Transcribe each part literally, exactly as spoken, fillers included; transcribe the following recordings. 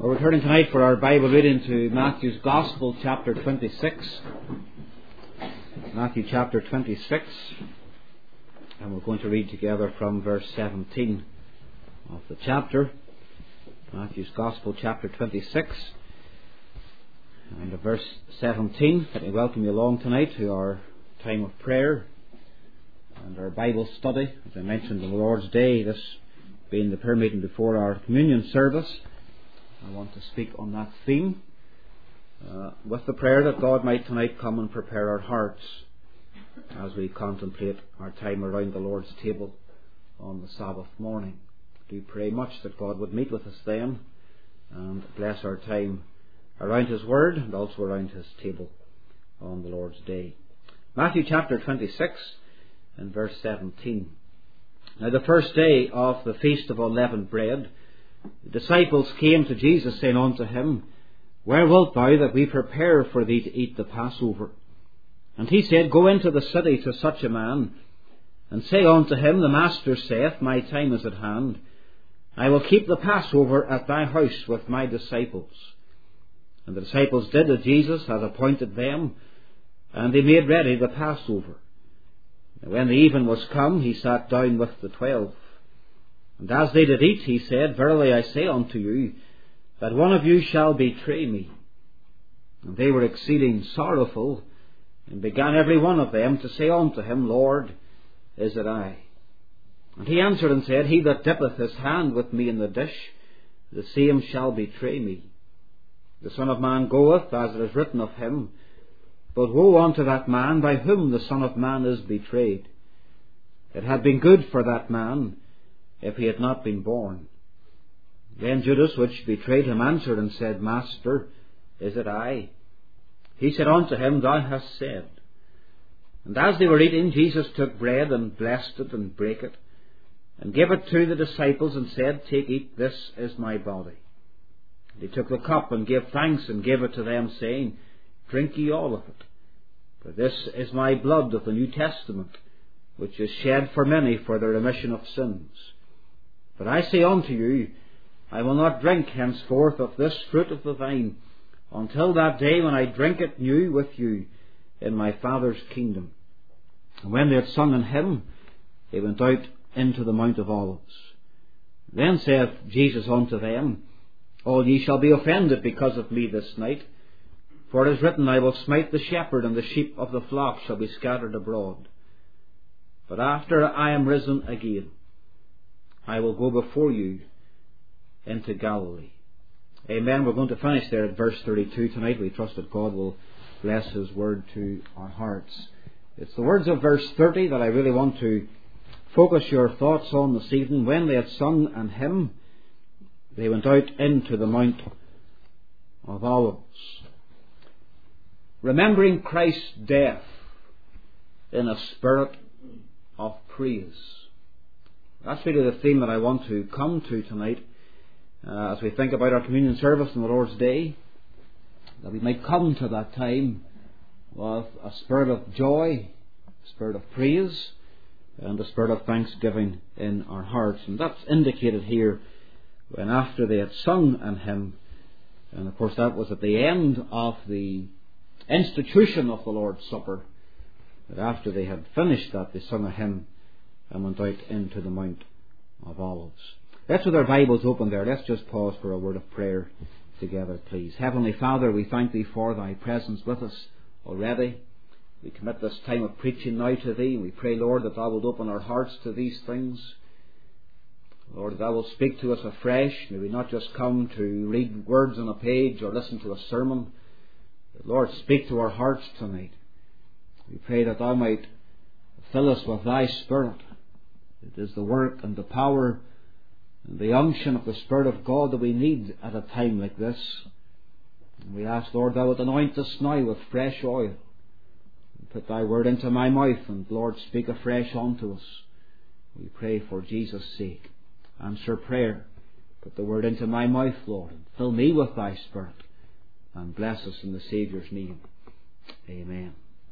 We're returning tonight for our Bible reading to Matthew's Gospel, chapter twenty-six. Matthew chapter twenty-six. And we're going to read together from verse seventeen of the chapter. Matthew's Gospel, chapter twenty-six. And the verse seventeen. Let me welcome you along tonight to our time of prayer and our Bible study. As I mentioned on the Lord's Day, this being the prayer meeting before our communion service, I want to speak on that theme uh, with the prayer that God might tonight come and prepare our hearts as we contemplate our time around the Lord's table on the Sabbath morning. Do pray much that God would meet with us then and bless our time around His Word and also around His table on the Lord's Day. Matthew chapter twenty-six and verse seventeen. Now the first day of the Feast of Unleavened Bread, the disciples came to Jesus, saying unto him, Where wilt thou that we prepare for thee to eat the Passover? And he said, Go into the city to such a man, and say unto him, The Master saith, My time is at hand. I will keep the Passover at thy house with my disciples. And the disciples did as Jesus had appointed them, and they made ready the Passover. And when the even was come, he sat down with the twelve. And as they did eat, he said, Verily I say unto you, that one of you shall betray me. And they were exceeding sorrowful, and began every one of them to say unto him, Lord, is it I? And he answered and said, He that dippeth his hand with me in the dish, the same shall betray me. The Son of Man goeth, as it is written of him. But woe unto that man by whom the Son of Man is betrayed. It had been good for that man if he had not been born. Then Judas, which betrayed him, answered and said, Master, is it I? He said unto him, Thou hast said. And as they were eating, Jesus took bread and blessed it and brake it, and gave it to the disciples and said, Take, eat, this is my body. And he took the cup and gave thanks and gave it to them, saying, Drink ye all of it, for this is my blood of the New Testament, which is shed for many for the remission of sins. But I say unto you, I will not drink henceforth of this fruit of the vine, until that day when I drink it new with you in my Father's kingdom. And when they had sung an hymn, they went out into the Mount of Olives. Then saith Jesus unto them, All ye shall be offended because of me this night. For it is written, I will smite the shepherd, and the sheep of the flock shall be scattered abroad. But after I am risen again, I will go before you into Galilee. Amen. We're going to finish there at verse thirty-two tonight. We trust that God will bless His word to our hearts. It's the words of verse thirty that I really want to focus your thoughts on this evening. When they had sung an hymn, they went out into the Mount of Olives. Remembering Christ's death in a spirit of praise. That's really the theme that I want to come to tonight uh, as we think about our communion service on the Lord's Day, that we might come to that time with a spirit of joy, a spirit of praise, and a spirit of thanksgiving in our hearts. And that's indicated here when after they had sung an hymn, and of course that was at the end of the institution of the Lord's Supper, that after they had finished that, they sung a hymn and went out into the Mount of Olives. Let's, with our Bibles open there, let's just pause for a word of prayer together, please. Heavenly Father, we thank Thee for Thy presence with us already. We commit this time of preaching now to Thee. We pray, Lord, that Thou wilt open our hearts to these things. Lord, that Thou wilt speak to us afresh. May we not just come to read words on a page or listen to a sermon. But Lord, speak to our hearts tonight. We pray that Thou might fill us with Thy Spirit. It is the work and the power and the unction of the Spirit of God that we need at a time like this. And we ask, Lord, Thou wilt anoint us now with fresh oil. And put Thy word into my mouth, and Lord, speak afresh unto us. We pray for Jesus' sake. Answer prayer. Put the word into my mouth, Lord, and fill me with Thy Spirit. And bless us in the Saviour's name. Amen.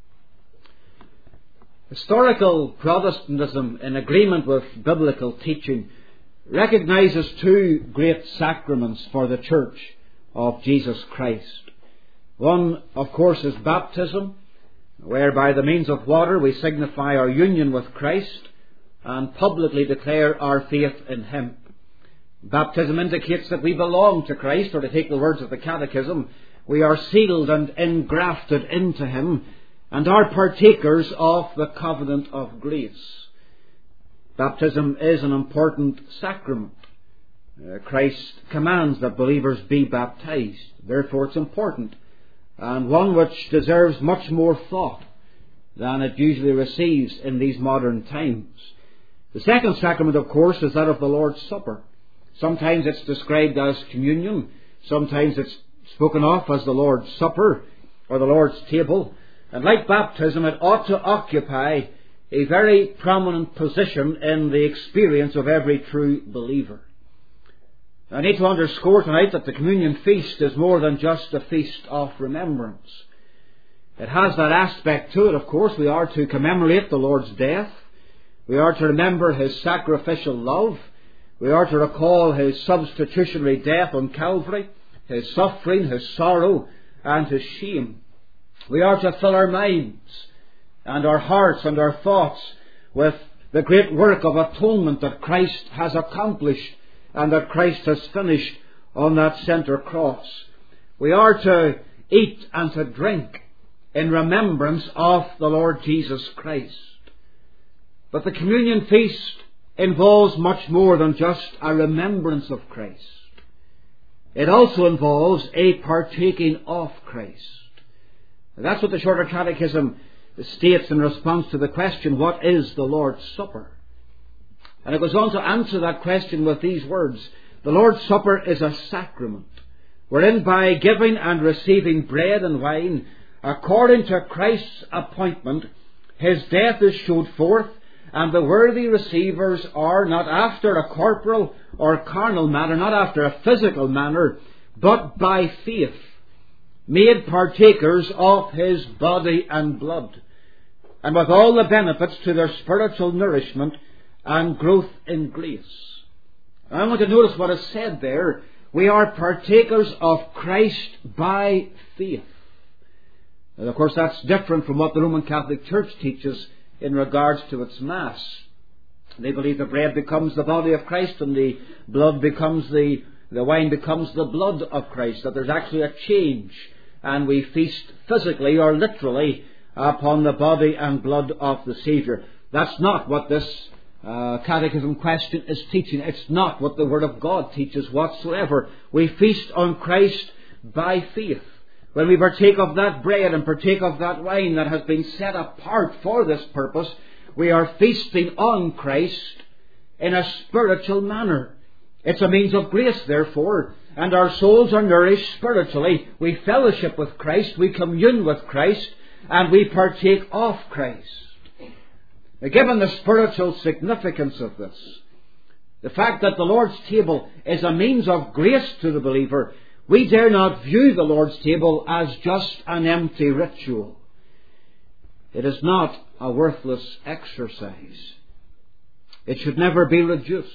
Historical Protestantism, in agreement with biblical teaching, recognizes two great sacraments for the Church of Jesus Christ. One, of course, is baptism, where by the means of water we signify our union with Christ and publicly declare our faith in Him. Baptism indicates that we belong to Christ, or to take the words of the Catechism, we are sealed and engrafted into Him and are partakers of the covenant of grace. Baptism is an important sacrament. Uh, Christ commands that believers be baptized. Therefore it's important, and one which deserves much more thought than it usually receives in these modern times. The second sacrament, of course, is that of the Lord's Supper. Sometimes it's described as communion. Sometimes it's spoken of as the Lord's Supper or the Lord's table. And like baptism, it ought to occupy a very prominent position in the experience of every true believer. I need to underscore tonight that the communion feast is more than just a feast of remembrance. It has that aspect to it, of course. We are to commemorate the Lord's death. We are to remember His sacrificial love. We are to recall His substitutionary death on Calvary, His suffering, His sorrow, and His shame. We are to fill our minds and our hearts and our thoughts with the great work of atonement that Christ has accomplished and that Christ has finished on that centre cross. We are to eat and to drink in remembrance of the Lord Jesus Christ. But the communion feast involves much more than just a remembrance of Christ. It also involves a partaking of Christ. That's what the Shorter Catechism states in response to the question, what is the Lord's Supper? And it goes on to answer that question with these words: the Lord's Supper is a sacrament, wherein by giving and receiving bread and wine, according to Christ's appointment, His death is showed forth, and the worthy receivers are, not after a corporal or carnal manner, not after a physical manner, but by faith, made partakers of His body and blood, and with all the benefits to their spiritual nourishment and growth in grace. And I want to notice what is said there. We are partakers of Christ by faith. And of course that's different from what the Roman Catholic Church teaches in regards to its Mass. They believe the bread becomes the body of Christ and the blood becomes the, the wine becomes the blood of Christ, that there's actually a change, and we feast physically or literally upon the body and blood of the Saviour. That's not what this uh, catechism question is teaching. It's not what the Word of God teaches whatsoever. We feast on Christ by faith. When we partake of that bread and partake of that wine that has been set apart for this purpose, we are feasting on Christ in a spiritual manner. It's a means of grace, therefore, and our souls are nourished spiritually. We fellowship with Christ, we commune with Christ, and we partake of Christ. Now, given the spiritual significance of this, the fact that the Lord's table is a means of grace to the believer, we dare not view the Lord's table as just an empty ritual. It is not a worthless exercise. It should never be reduced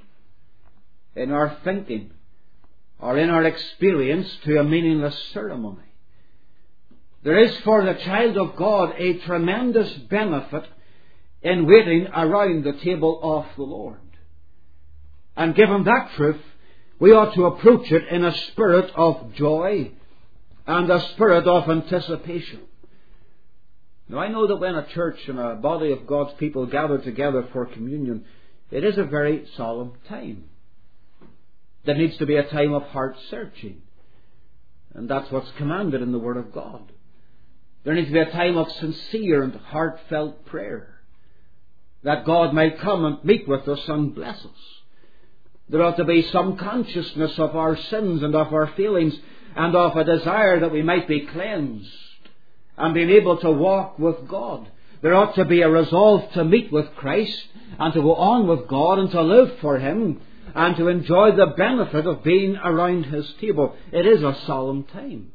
in our thinking or in our experience to a meaningless ceremony. There is for the child of God a tremendous benefit in waiting around the table of the Lord. And given that truth, we ought to approach it in a spirit of joy and a spirit of anticipation. Now, I know that when a church and a body of God's people gather together for communion, it is a very solemn time. There needs to be a time of heart searching. And that's what's commanded in the Word of God. There needs to be a time of sincere and heartfelt prayer, that God might come and meet with us and bless us. There ought to be some consciousness of our sins and of our feelings and of a desire that we might be cleansed and being able to walk with God. There ought to be a resolve to meet with Christ and to go on with God and to live for Him and to enjoy the benefit of being around His table. It is a solemn time.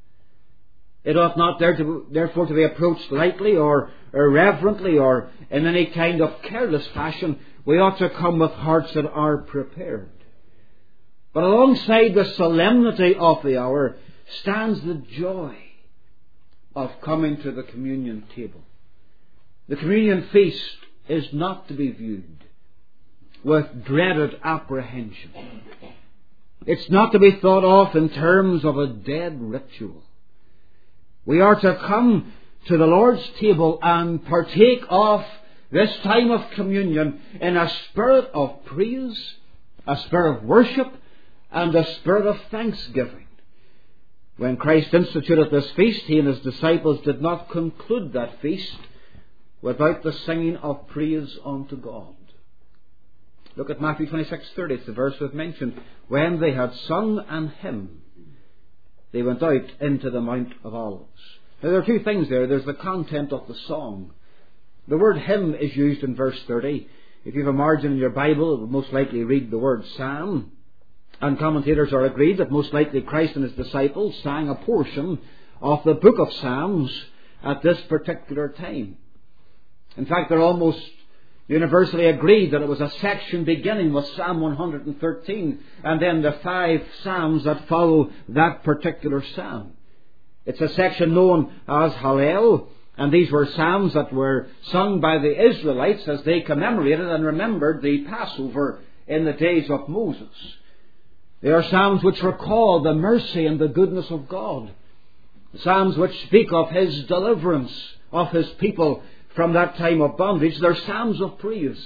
It ought not there to, therefore to be approached lightly or irreverently or in any kind of careless fashion. We ought to come with hearts that are prepared. But alongside the solemnity of the hour stands the joy of coming to the communion table. The communion feast is not to be viewed with dreaded apprehension. It's not to be thought of in terms of a dead ritual. We are to come to the Lord's table and partake of this time of communion in a spirit of praise, a spirit of worship, and a spirit of thanksgiving. When Christ instituted this feast, He and His disciples did not conclude that feast without the singing of praise unto God. Look at Matthew twenty-six thirty. It's the verse we've mentioned. When they had sung an hymn, they went out into the Mount of Olives. Now there are two things there. There's the content of the song. The word hymn is used in verse thirty. If you have a margin in your Bible, it will most likely read the word psalm. And commentators are agreed that most likely Christ and His disciples sang a portion of the book of Psalms at this particular time. In fact, they're almost universally agreed that it was a section beginning with Psalm one hundred thirteen and then the five psalms that follow that particular psalm. It's a section known as Hallel, and these were psalms that were sung by the Israelites as they commemorated and remembered the Passover in the days of Moses. They are psalms which recall the mercy and the goodness of God. Psalms which speak of His deliverance of His people from that time of bondage. They're psalms of praise.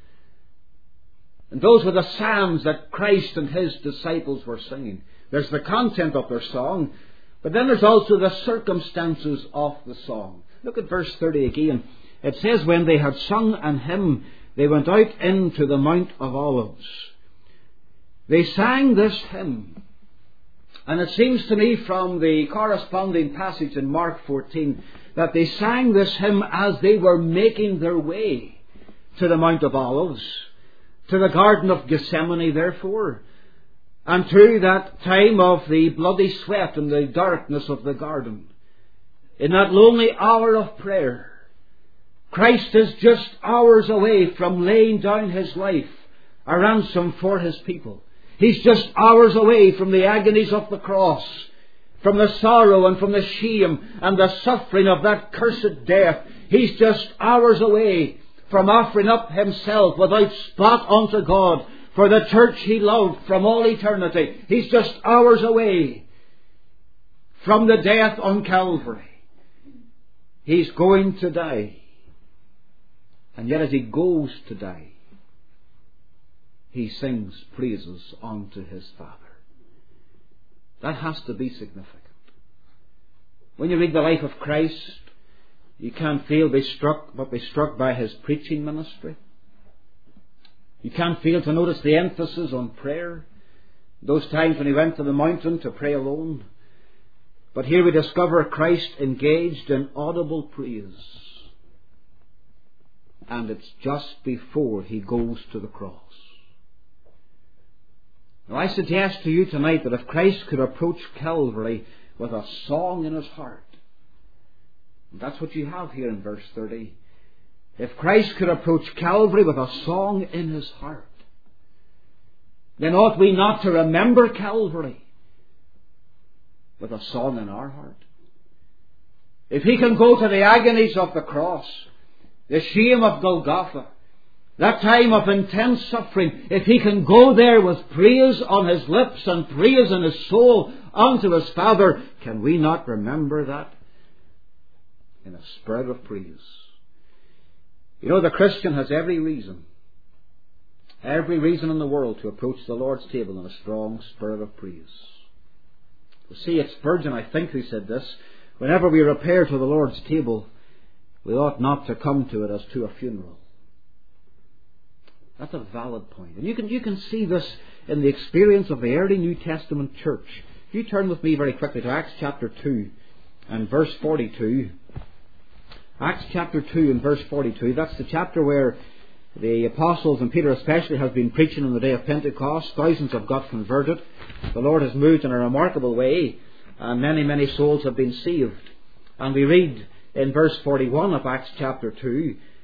And those were the psalms that Christ and His disciples were singing. There's the content of their song, but then there's also the circumstances of the song. Look at verse thirty again. It says, when they had sung an hymn, they went out into the Mount of Olives. They sang this hymn. And it seems to me from the corresponding passage in Mark fourteen that they sang this hymn as they were making their way to the Mount of Olives, to the Garden of Gethsemane therefore, and to that time of the bloody sweat and the darkness of the garden. In that lonely hour of prayer, Christ is just hours away from laying down His life a ransom for His people. He's just hours away from the agonies of the cross, from the sorrow and from the shame and the suffering of that cursed death. He's just hours away from offering up Himself without spot unto God for the church He loved from all eternity. He's just hours away from the death on Calvary. He's going to die. And yet as He goes to die, He sings praises unto His Father. That has to be significant. When you read the life of Christ, you can't fail be struck, but be struck by His preaching ministry. You can't fail to notice the emphasis on prayer. Those times when He went to the mountain to pray alone. But here we discover Christ engaged in audible praise. And it's just before He goes to the cross. Now I suggest to you tonight that if Christ could approach Calvary with a song in His heart, and that's what you have here in verse thirty. If Christ could approach Calvary with a song in His heart, then ought we not to remember Calvary with a song in our heart? If He can go to the agonies of the cross, the shame of Golgotha, that time of intense suffering, if He can go there with praise on His lips and praise in His soul unto His Father, can we not remember that in a spirit of praise? You know, the Christian has every reason, every reason in the world to approach the Lord's table in a strong spirit of praise. You see, it's Spurgeon, I think, who said this: whenever we repair to the Lord's table, we ought not to come to it as to a funeral. That's a valid point. And you can, you can see this in the experience of the early New Testament church. If you turn with me very quickly to Acts chapter two and verse forty-two. Acts chapter two and verse forty-two. That's the chapter where the apostles, and Peter especially, have been preaching on the day of Pentecost. Thousands have got converted. The Lord has moved in a remarkable way, and many, many souls have been saved. And we read in verse forty-one of Acts chapter two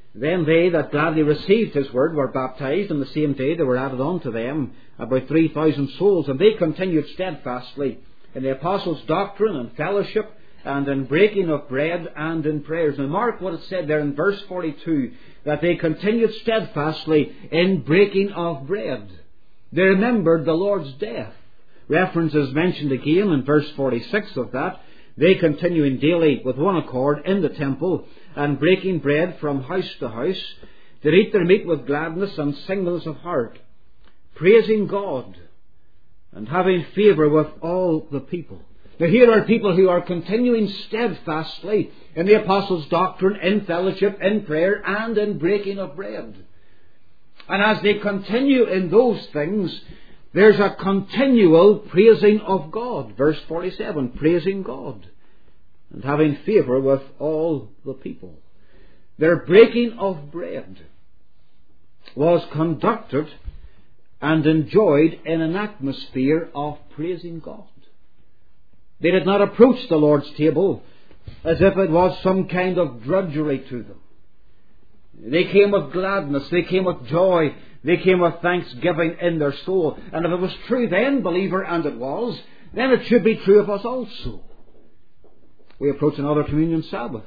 Then they that gladly received his word were baptized, and the same day there were added unto them about three thousand souls. And they continued steadfastly in the apostles' doctrine and fellowship, and in breaking of bread and in prayers. Now mark what it said there in verse forty-two, that they continued steadfastly in breaking of bread. They remembered the Lord's death. Reference is mentioned again in verse forty-six of that. They continuing daily with one accord in the temple, and breaking bread from house to house, did eat their meat with gladness and singleness of heart, praising God, and having favour with all the people. Now here are people who are continuing steadfastly in the apostles' doctrine, in fellowship, in prayer, and in breaking of bread. And as they continue in those things, there's a continual praising of God. Verse forty-seven, praising God, and having favour with all the people. Their breaking of bread was conducted and enjoyed in an atmosphere of praising God. They did not approach the Lord's table as if it was some kind of drudgery to them. They came with gladness, they came with joy, they came with thanksgiving in their soul. And if it was true then, believer, and it was, then it should be true of us also. We approach another communion Sabbath.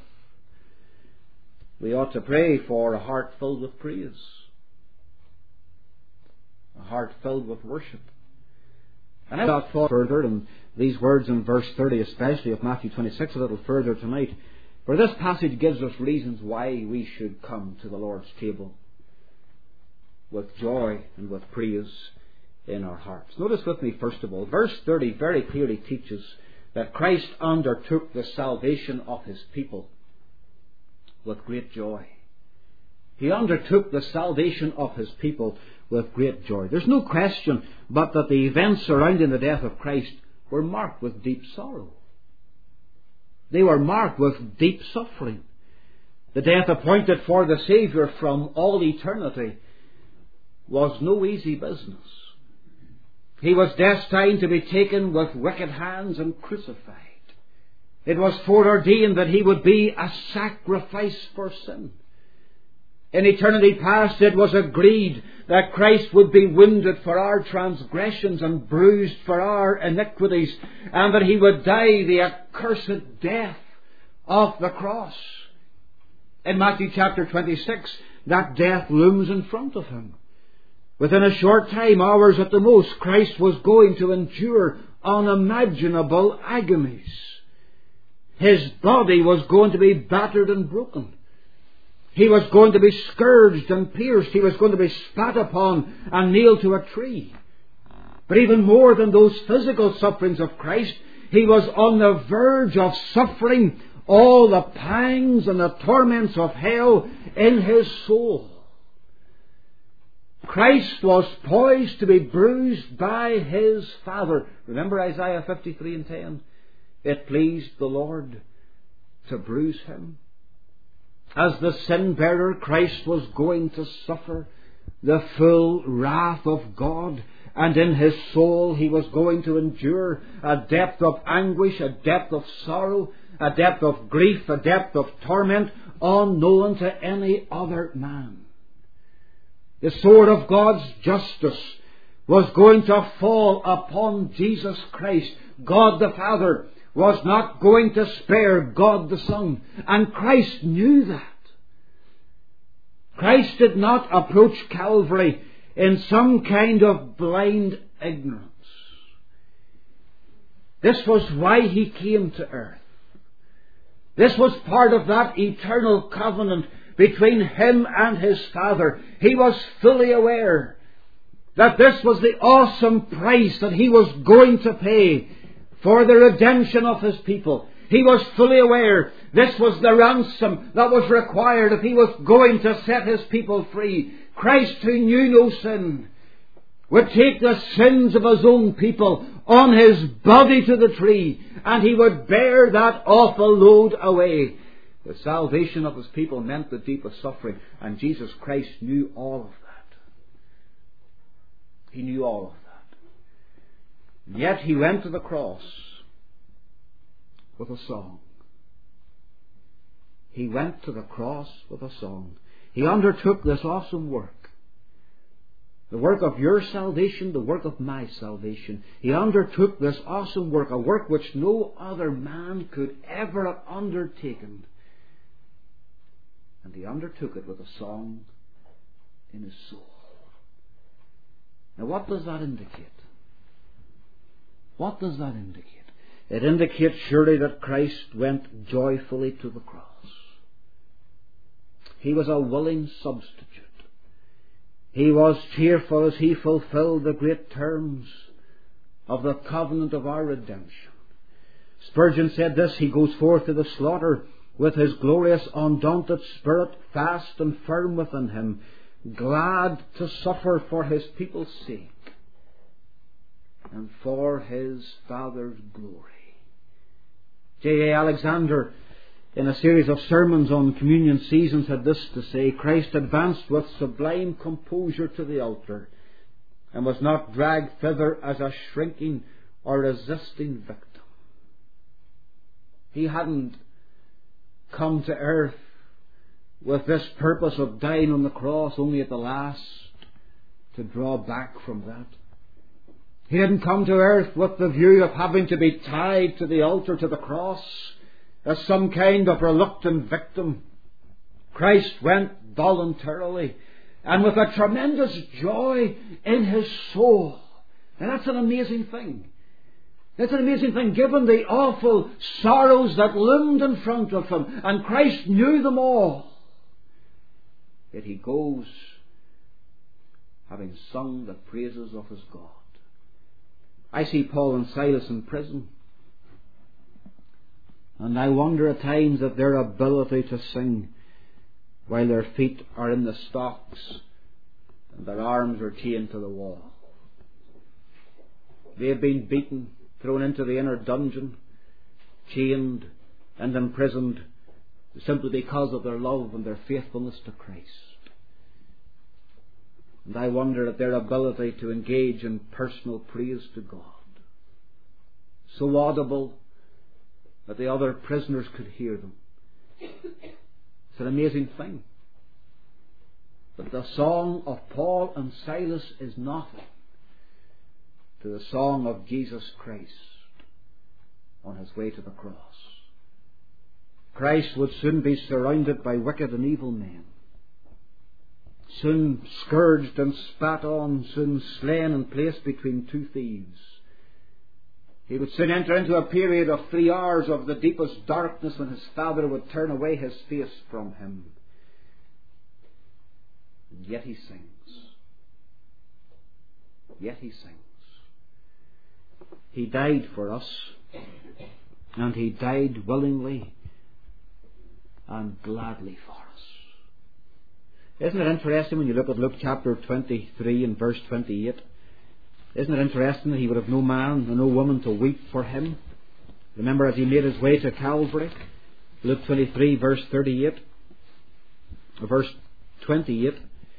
We ought to pray for a heart filled with praise, a heart filled with worship. And I got thought further, and these words in verse thirty especially of Matthew twenty-six a little further tonight, for this passage gives us reasons why we should come to the Lord's table with joy and with praise in our hearts. Notice with me, first of all, verse thirty very clearly teaches that Christ undertook the salvation of his people with great joy. He undertook the salvation of his people with great joy. There's no question but that the events surrounding the death of Christ were marked with deep sorrow. They were marked with deep suffering. The death appointed for the Saviour from all eternity was no easy business. He was destined to be taken with wicked hands and crucified. It was foreordained that he would be a sacrifice for sin. In eternity past it was agreed that Christ would be wounded for our transgressions and bruised for our iniquities, and that he would die the accursed death of the cross. In Matthew chapter twenty-six, that death looms in front of him. Within a short time, hours at the most, Christ was going to endure unimaginable agonies. His body was going to be battered and broken. He was going to be scourged and pierced. He was going to be spat upon and nailed to a tree. But even more than those physical sufferings of Christ, he was on the verge of suffering all the pangs and the torments of hell in his soul. Christ was poised to be bruised by his Father. Remember Isaiah fifty-three and ten? It pleased the Lord to bruise him. As the sin-bearer, Christ was going to suffer the full wrath of God, and in his soul he was going to endure a depth of anguish, a depth of sorrow, a depth of grief, a depth of torment unknown to any other man. The sword of God's justice was going to fall upon Jesus Christ. God the Father was not going to spare God the Son, and Christ knew that. Christ did not approach Calvary in some kind of blind ignorance. This was why he came to earth. This was part of that eternal covenant between him and his Father. He was fully aware that this was the awesome price that he was going to pay for the redemption of his people. He was fully aware this was the ransom that was required if he was going to set his people free. Christ, who knew no sin, would take the sins of his own people on his body to the tree, and he would bear that awful load away. The salvation of his people meant the deepest suffering, and Jesus Christ knew all of that. He knew all of that. And yet he went to the cross with a song. He went to the cross with a song. He undertook this awesome work. The work of your salvation, the work of my salvation. He undertook this awesome work, a work which no other man could ever have undertaken. And he undertook it with a song in his soul. Now what does that indicate? What does that indicate? It indicates surely that Christ went joyfully to the cross. He was a willing substitute. He was cheerful as he fulfilled the great terms of the covenant of our redemption. Spurgeon said this: he goes forth to the slaughter with his glorious undaunted spirit fast and firm within him, glad to suffer for his people's sake and for his Father's glory. J A Alexander, in a series of sermons on communion seasons, had this to say: Christ advanced with sublime composure to the altar and was not dragged thither as a shrinking or resisting victim. He hadn't come to earth with this purpose of dying on the cross only at the last to draw back from that. He didn't come to earth with the view of having to be tied to the altar, to the cross, as some kind of reluctant victim. Christ went voluntarily and with a tremendous joy in his soul. And that's an amazing thing. That's an amazing thing, given the awful sorrows that loomed in front of him, and Christ knew them all. Yet he goes having sung the praises of his God. I see Paul and Silas in prison, and I wonder at times at their ability to sing while their feet are in the stocks and their arms are chained to the wall. They have been beaten, thrown into the inner dungeon, chained and imprisoned simply because of their love and their faithfulness to Christ. And I wonder at their ability to engage in personal praise to God, so audible that the other prisoners could hear them. It's an amazing thing. But the song of Paul and Silas is nothing to the song of Jesus Christ on his way to the cross. Christ would soon be surrounded by wicked and evil men, soon scourged and spat on, soon slain and placed between two thieves. He would soon enter into a period of three hours of the deepest darkness when his Father would turn away his face from him. And yet he sings. Yet he sings. He died for us, and he died willingly and gladly for us. Isn't it interesting when you look at Luke chapter twenty-three and verse twenty-eight? Isn't it interesting that he would have no man and no woman to weep for him? Remember, as he made his way to Calvary, Luke twenty-three verse thirty-eight, verse twenty-eight,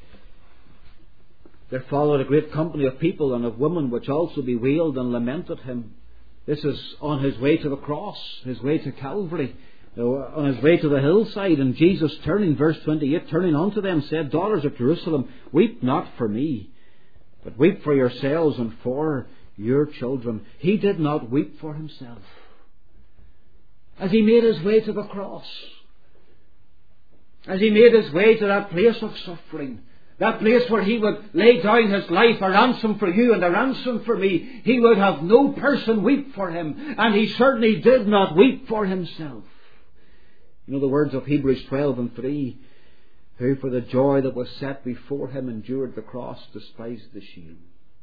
there followed a great company of people and of women which also bewailed and lamented him. This is on his way to the cross, his way to Calvary, on his way to the hillside. And Jesus, turning, verse twenty-eight, turning unto them, said, Daughters of Jerusalem, weep not for me, but weep for yourselves and for your children. He did not weep for himself as he made his way to the cross, as he made his way to that place of suffering, that place where he would lay down his life, a ransom for you and a ransom for me. He would have no person weep for him, and he certainly did not weep for himself. You know the words of Hebrews twelve and three, who for the joy that was set before him endured the cross, despised the shame.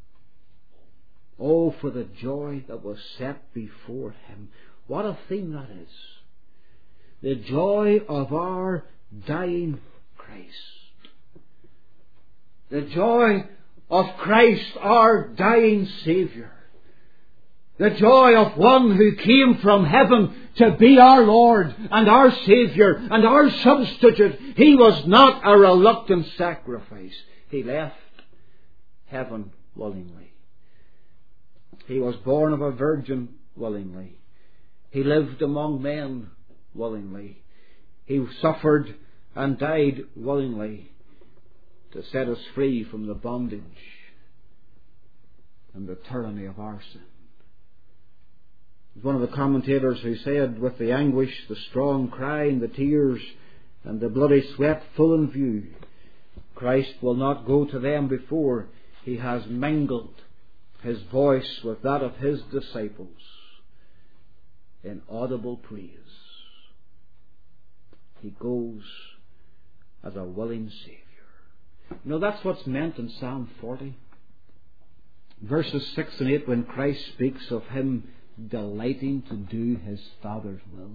Oh, for the joy that was set before him. What a theme that is. The joy of our dying Christ. The joy of Christ, our dying Saviour. The joy of one who came from heaven to be our Lord and our Saviour and our substitute. He was not a reluctant sacrifice. He left heaven willingly. He was born of a virgin willingly. He lived among men willingly. He suffered and died willingly to set us free from the bondage and the tyranny of our sin. One of the commentators who said, with the anguish, the strong cry, and the tears, and the bloody sweat full in view, Christ will not go to them before he has mingled his voice with that of his disciples in audible praise. He goes as a willing Saviour. You know, that's what's meant in Psalm forty. Verses six and eight, when Christ speaks of him delighting to do his Father's will.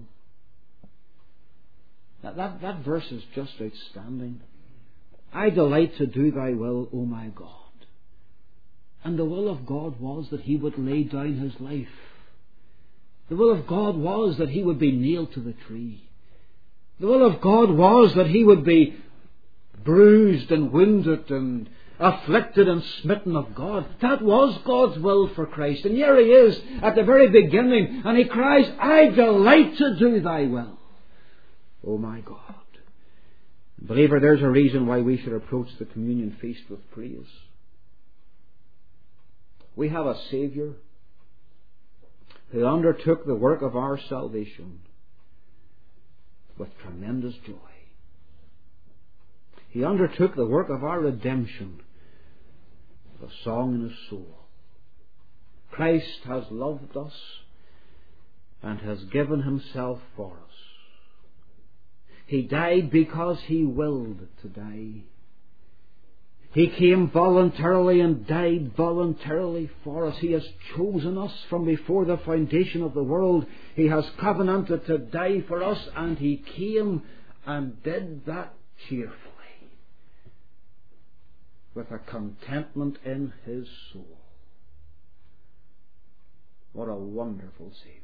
That, that, that verse is just outstanding. I delight to do thy will, O my God. And the will of God was that he would lay down his life. The will of God was that he would be nailed to the tree. The will of God was that he would be bruised and wounded and afflicted and smitten of God. That was God's will for Christ. And here he is at the very beginning, and he cries, I delight to do thy will, O my God. Believer, there's a reason why we should approach the communion feast with praise. We have a Saviour who undertook the work of our salvation with tremendous joy. He undertook the work of our redemption with a song in his soul. Christ has loved us and has given himself for us. He died because he willed to die. He came voluntarily and died voluntarily for us. He has chosen us from before the foundation of the world. He has covenanted to die for us, and he came and did that cheerfully, with a contentment in his soul. What a wonderful Saviour.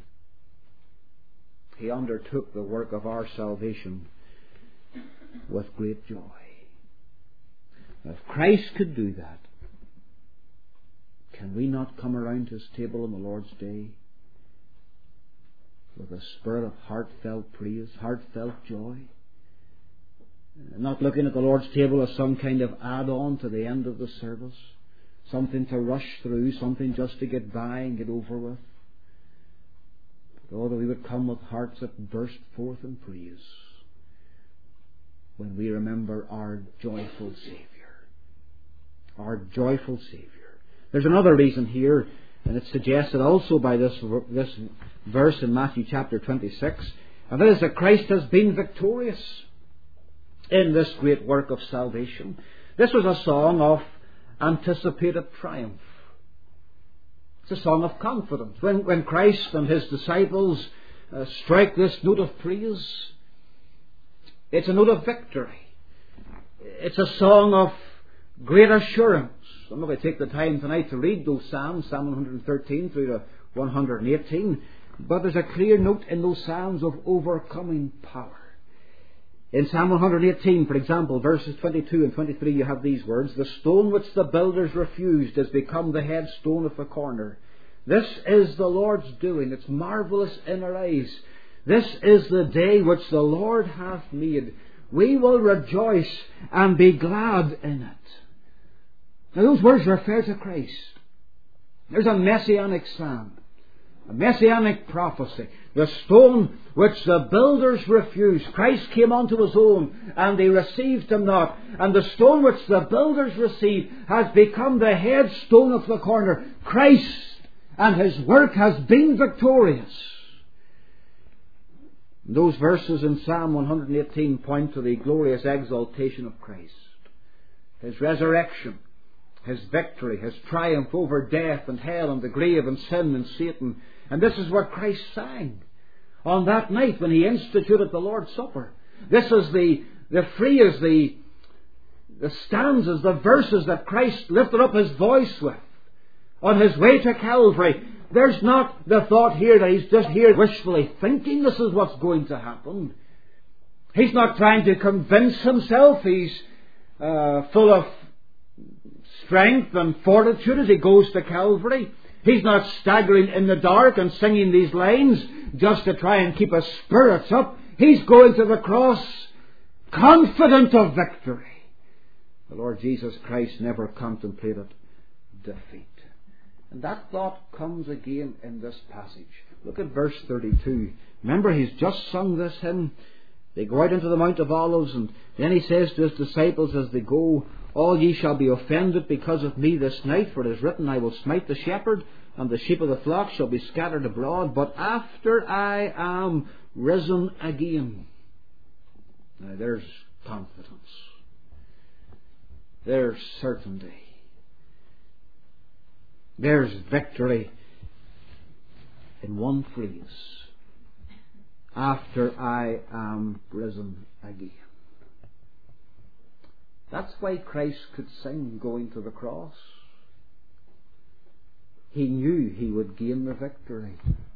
He undertook the work of our salvation with great joy. If Christ could do that, can we not come around his table on the Lord's Day with a spirit of heartfelt praise, heartfelt joy? Not looking at the Lord's table as some kind of add-on to the end of the service, something to rush through, something just to get by and get over with. But oh, that we would come with hearts that burst forth in praise when we remember our joyful Saviour. Our joyful Saviour. There's another reason here, and it's suggested also by this, this verse in Matthew chapter twenty-six, and that is that Christ has been victorious in this great work of salvation. This was a song of anticipated triumph. It's a song of confidence. When, when Christ and his disciples uh, strike this note of praise, it's a note of victory. It's a song of great assurance. I'm not going to take the time tonight to read those Psalms, Psalm one thirteen through to one eighteen, but there's a clear note in those Psalms of overcoming power. In Psalm one eighteen, for example, verses twenty-two and twenty-three, you have these words: the stone which the builders refused has become the headstone of the corner. This is the Lord's doing. It's marvellous in our eyes. This is the day which the Lord hath made. We will rejoice and be glad in it. Now those words refer to Christ. There's a messianic psalm, a messianic prophecy. The stone which the builders refused, Christ came unto his own, and they received him not. And the stone which the builders received has become the headstone of the corner. Christ and his work has been victorious. Those verses in Psalm one eighteen point to the glorious exaltation of Christ, his resurrection, his victory, his triumph over death and hell and the grave and sin and Satan. And this is what Christ sang on that night when he instituted the Lord's Supper. This is the, the phrase, the, the stanzas, the verses that Christ lifted up his voice with on his way to Calvary. There's not the thought here that he's just here wishfully thinking this is what's going to happen. He's not trying to convince himself. He's uh, full of strength and fortitude as he goes to Calvary. He's not staggering in the dark and singing these lines just to try and keep his spirits up. He's going to the cross confident of victory. The Lord Jesus Christ never contemplated defeat. And that thought comes again in this passage. Look at verse thirty-two. Remember, he's just sung this hymn. They go out into the Mount of Olives, and then he says to his disciples as they go, all ye shall be offended because of me this night, for it is written, I will smite the shepherd, and the sheep of the flock shall be scattered abroad. But after I am risen again. Now there's confidence. There's certainty. There's victory in one phrase. After I am risen again. That's why Christ could sing going to the cross. He knew he would gain the victory.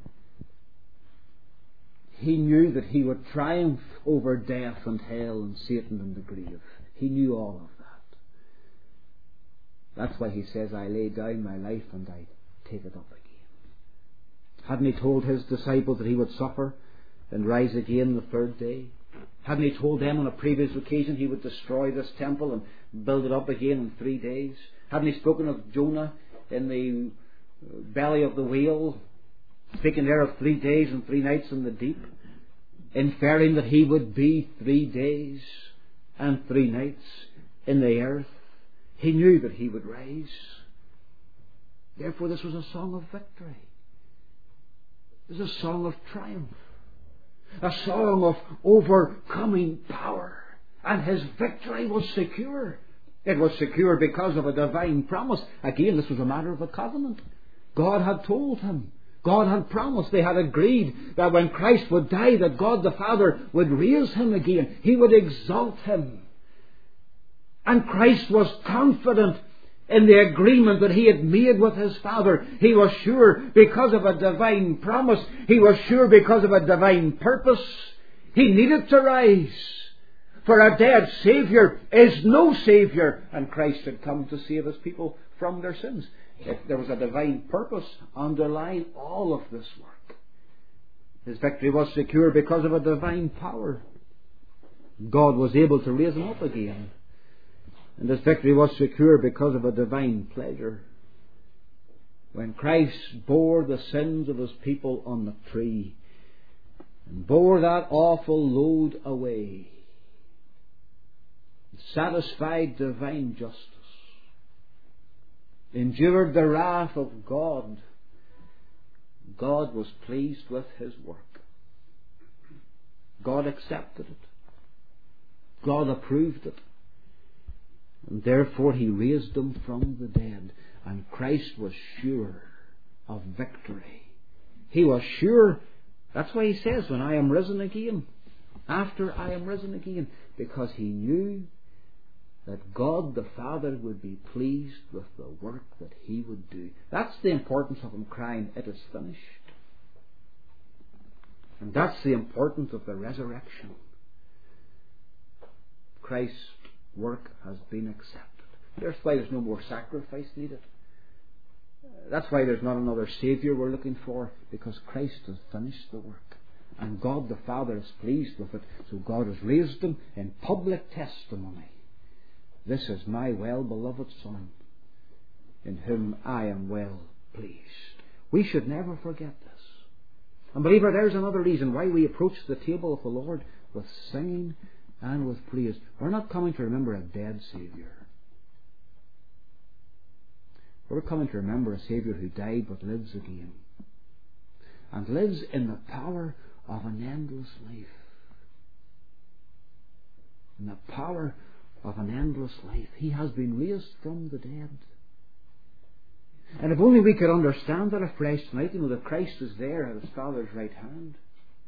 He knew that he would triumph over death and hell and Satan and the grave. He knew all of that. That's why he says, I lay down my life and I take it up again. Hadn't he told his disciples that he would suffer and rise again the third day? Hadn't he told them on a previous occasion he would destroy this temple and build it up again in three days? Hadn't he spoken of Jonah in the belly of the whale, speaking there of three days and three nights in the deep, inferring that he would be three days and three nights in the earth? He knew that he would rise. Therefore this was a song of victory. It was a song of triumph. A song of overcoming power. And his victory was secure. It was secure because of a divine promise. Again, this was a matter of a covenant. God had told him. God had promised. They had agreed that when Christ would die, that God the Father would raise him again. He would exalt him. And Christ was confident in the agreement that he had made with his Father. He was sure because of a divine promise. He was sure because of a divine purpose. He needed to rise. For a dead Saviour is no Saviour. And Christ had come to save his people from their sins. If there was a divine purpose underlying all of this work. His victory was secure because of a divine power. God was able to raise him up again. And this victory was secure because of a divine pleasure. When Christ bore the sins of his people on the tree and bore that awful load away, satisfied divine justice, endured the wrath of God, God was pleased with his work. God accepted it. God approved it. And therefore he raised him from the dead. And Christ was sure of victory. He was sure. That's why he says, when I am risen again. After I am risen again. Because he knew that God the Father would be pleased with the work that he would do. That's the importance of him crying, it is finished. And that's the importance of the resurrection. Christ's work has been accepted. That's why there's no more sacrifice needed. That's why there's not another Saviour we're looking for, because Christ has finished the work. And God the Father is pleased with it. So God has raised him in public testimony. This is my well-beloved Son, in whom I am well pleased. We should never forget this. And believer, there's another reason why we approach the table of the Lord with singing and with praise. We're not coming to remember a dead Saviour. We're coming to remember a Saviour who died but lives again. And lives in the power of an endless life. In the power of an endless life. He has been raised from the dead. And if only we could understand that afresh tonight, you know, that Christ is there at his Father's right hand.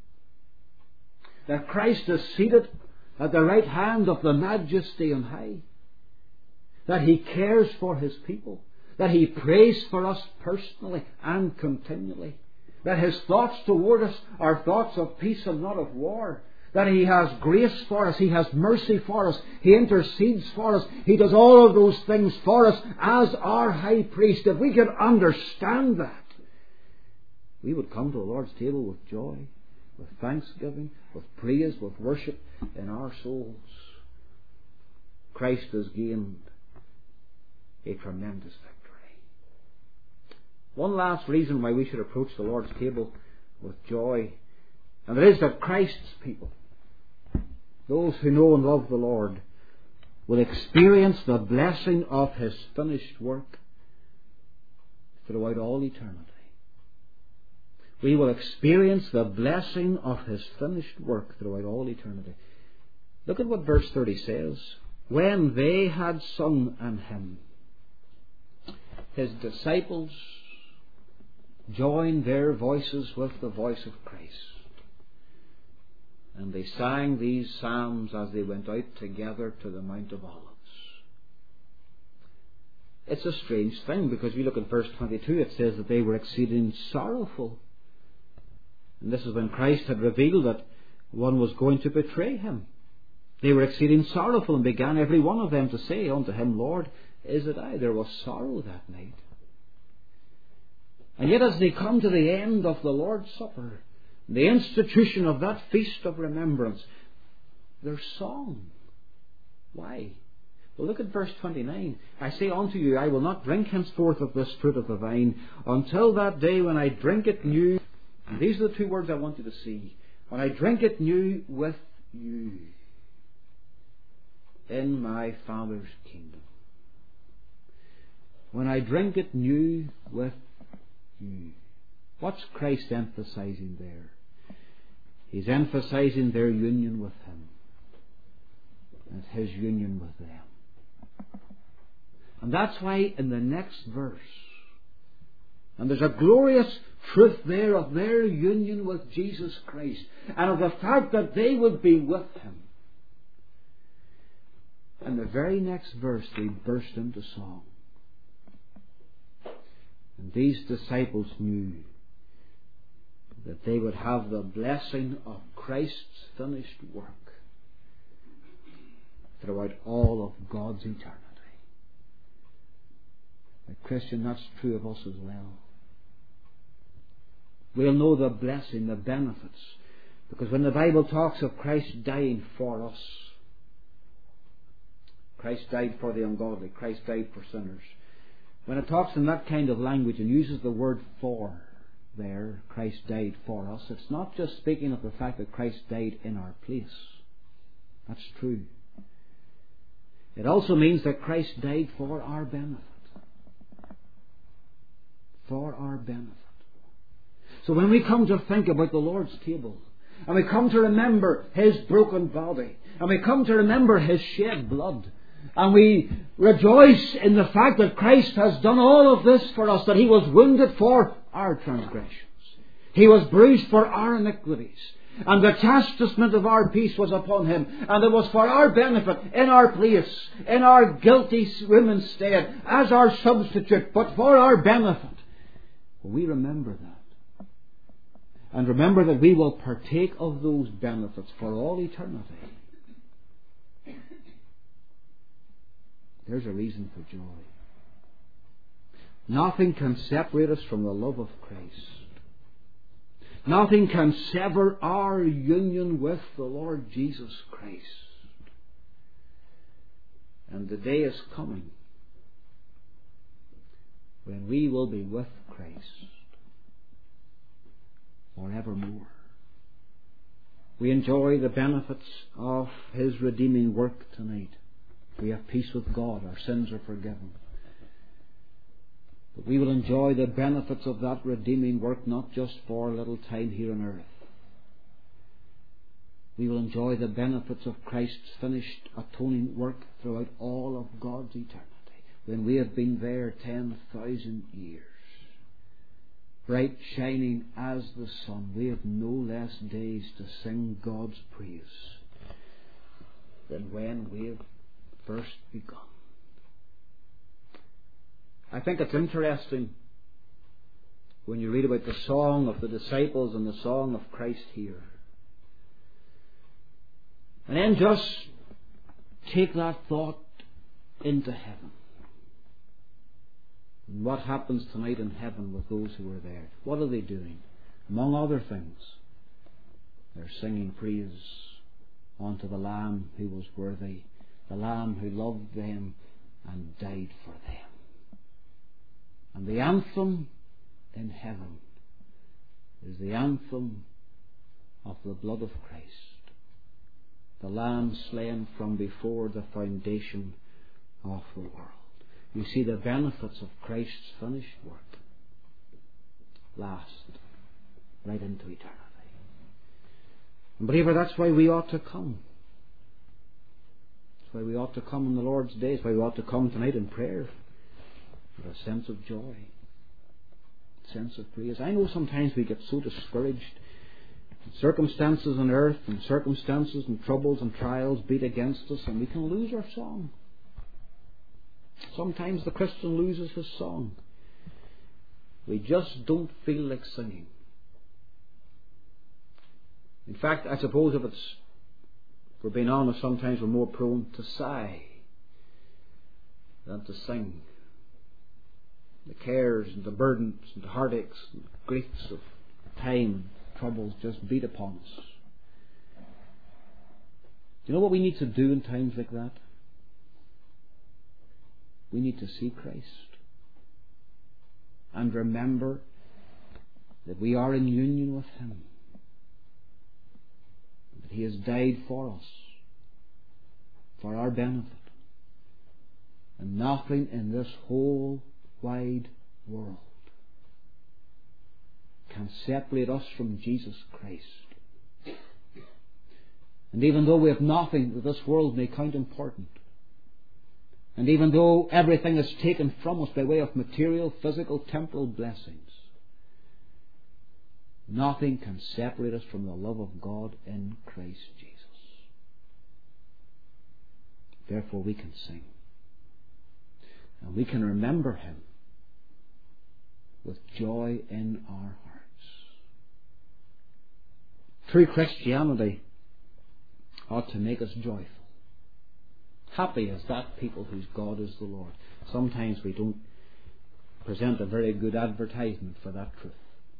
That Christ is seated at the right hand of the Majesty on high. That he cares for his people. That he prays for us personally and continually. That his thoughts toward us are thoughts of peace and not of war. That he has grace for us. He has mercy for us. He intercedes for us. He does all of those things for us as our high priest. If we could understand that, we would come to the Lord's table with joy. with thanksgiving, with praise, with worship in our souls, Christ has gained a tremendous victory. One last reason why we should approach the Lord's table with joy, and it is that Christ's people, those who know and love the Lord, will experience the blessing of His finished work throughout all eternity. We will experience the blessing of His finished work throughout all eternity. Look at what verse thirty says. When they had sung an hymn, His disciples joined their voices with the voice of Christ, and they sang these psalms as they went out together to the Mount of Olives. It's a strange thing, because we look at verse twenty-two, it says that they were exceeding sorrowful. And this is when Christ had revealed that one was going to betray Him. They were exceeding sorrowful, and began every one of them to say unto Him, Lord, is it I? There was sorrow that night. And yet as they come to the end of the Lord's Supper, the institution of that feast of remembrance, there's song. Why? Well, look at verse twenty-nine. I say unto you, I will not drink henceforth of this fruit of the vine until that day when I drink it new. And these are the two words I want you to see. When I drink it new with you in my Father's kingdom. When I drink it new with you. What's Christ emphasizing there? He's emphasizing their union with Him and His union with them. And that's why in the next verse, and there's a glorious truth there of their union with Jesus Christ and of the fact that they would be with Him. In the very next verse they burst into song. And these disciples knew that they would have the blessing of Christ's finished work throughout all of God's eternity. Now, Christian, that's true of us as well. We'll know the blessing, the benefits, because when the Bible talks of Christ dying for us, Christ died for the ungodly, Christ died for sinners. When it talks in that kind of language and uses the word for there, Christ died for us, it's not just speaking of the fact that Christ died in our place. That's true. It also means that Christ died for our benefit. For our benefit. So when we come to think about the Lord's table, and we come to remember His broken body, and we come to remember His shed blood, and we rejoice in the fact that Christ has done all of this for us, that He was wounded for our transgressions, He was bruised for our iniquities, and the chastisement of our peace was upon Him, and it was for our benefit, in our place, in our guilty women's stead, as our substitute, but for our benefit. We remember that. And remember that we will partake of those benefits for all eternity. There's a reason for joy. Nothing can separate us from the love of Christ. Nothing can sever our union with the Lord Jesus Christ. And the day is coming when we will be with Christ forevermore. We enjoy the benefits of His redeeming work tonight. We have peace with God. Our sins are forgiven. But we will enjoy the benefits of that redeeming work not just for a little time here on earth. We will enjoy the benefits of Christ's finished atoning work throughout all of God's eternity, when we have been there ten thousand years, bright shining as the sun. We have no less days to sing God's praise than when we have first begun. I think it's interesting when you read about the song of the disciples and the song of Christ here. And then just take that thought into heaven. And what happens tonight in heaven with those who are there? What are they doing? Among other things, They're singing praise unto the Lamb who was worthy, the Lamb who loved them and died for them. And the anthem in heaven is the anthem of the blood of Christ, the Lamb slain from before the foundation of the world. You see, the benefits of Christ's finished work last right into eternity. And believer, that's why we ought to come. That's why we ought to come in the Lord's Day. That's why we ought to come tonight in prayer with a sense of joy, a sense of praise. I know sometimes we get so discouraged. Circumstances on earth and circumstances and troubles and trials beat against us, and we can lose our song. Sometimes the Christian loses his song. We just don't feel like singing. In fact, I suppose if it's, if we're being honest, sometimes we're more prone to sigh than to sing. The cares and the burdens and the heartaches and the griefs of time and troubles just beat upon us. Do you know what we need to do in times like that? We need to see Christ and remember that we are in union with Him, that He has died for us, for our benefit, and nothing in this whole wide world can separate us from Jesus Christ. And even though we have nothing that this world may count important, and even though everything is taken from us by way of material, physical, temporal blessings, nothing can separate us from the love of God in Christ Jesus. Therefore we can sing. And we can remember Him with joy in our hearts. True Christianity ought to make us joyful. Happy as that people whose God is the Lord. Sometimes we don't present a very good advertisement for that truth.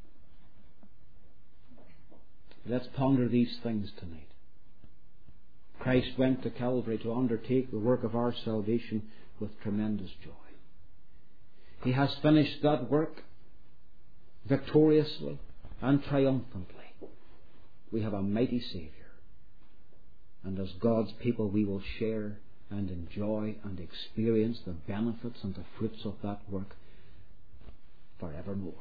Let's ponder these things tonight. Christ went to Calvary to undertake the work of our salvation with tremendous joy. He has finished that work victoriously and triumphantly. We have a mighty Saviour. And as God's people we will share and enjoy and experience the benefits and the fruits of that work forevermore.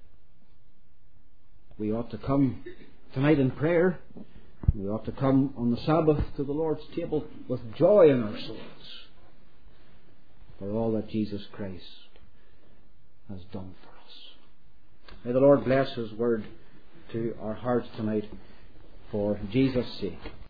We ought to come tonight in prayer. We ought to come on the Sabbath to the Lord's table with joy in our souls for all that Jesus Christ has done for us. May the Lord bless His word to our hearts tonight for Jesus' sake.